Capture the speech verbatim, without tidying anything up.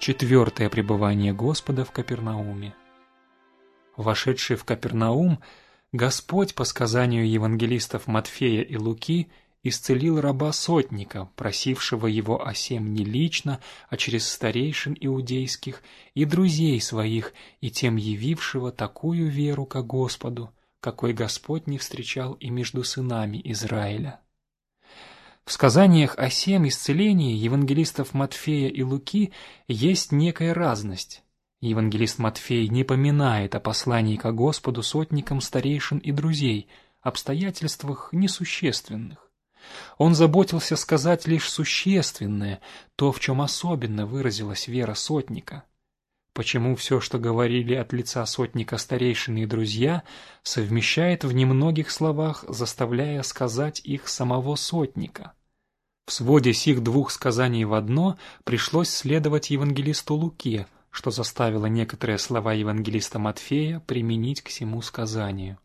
Четвертое пребывание Господа в Капернауме. Вошедший в Капернаум, Господь, по сказанию евангелистов Матфея и Луки, исцелил раба сотника, просившего его о сем не лично, а через старейшин иудейских и друзей своих, и тем явившего такую веру ко Господу, какой Господь не встречал и между сынами Израиля. В сказаниях о сем исцелении евангелистов Матфея и Луки есть некая разность. Евангелист Матфей не поминает о послании ко Господу сотникам старейшин и друзей, обстоятельствах несущественных. Он заботился сказать лишь существенное, то, в чем особенно выразилась вера сотника. Почему все, что говорили от лица сотника старейшины и друзья, совмещает в немногих словах, заставляя сказать их самого сотника? В своде сих двух сказаний в одно пришлось следовать евангелисту Луке, что заставило некоторые слова евангелиста Матфея применить к сему сказанию.